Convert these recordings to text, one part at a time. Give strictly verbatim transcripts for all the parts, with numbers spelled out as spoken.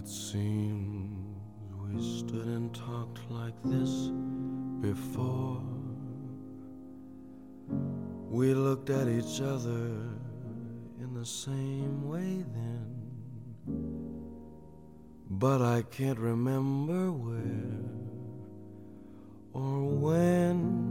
It seems we stood and talked like this before. We looked at each other in the same way then, but I can't remember where or when.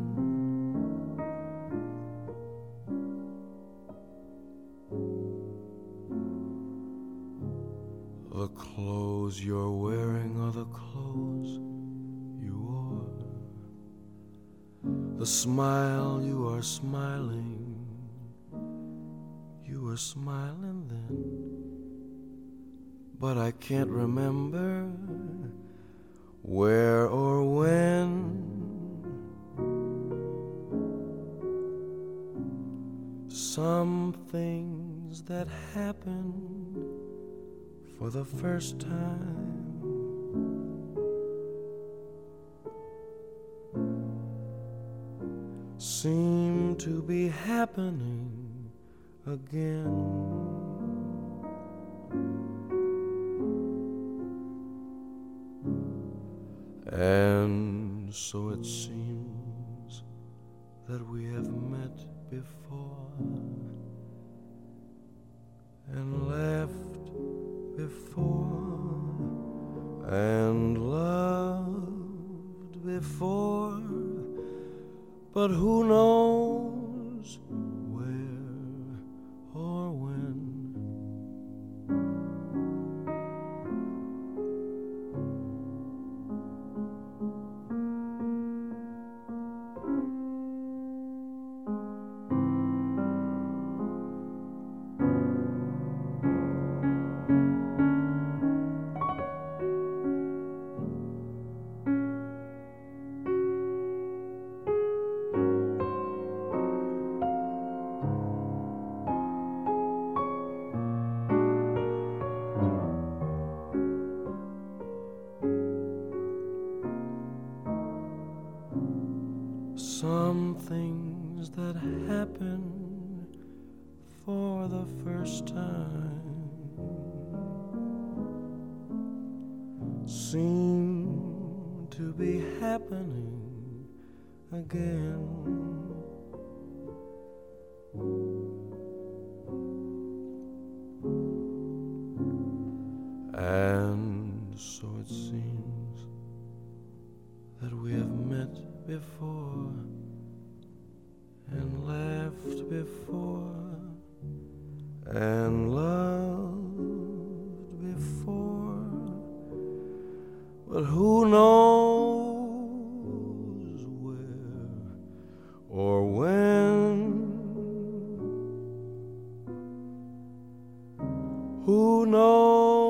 The clothes you're wearing are the clothes you wore. The smile you are smiling, you were smiling then, but I can't remember where or when. Some things that happen for the first time seem to be happening again. And so it seems that we have met before and left before and loved before, but who knows where or when. Some things that happen for the first time seem to be happening again. And so it seems that we have met before and left before and loved before, but who knows where or when. Who knows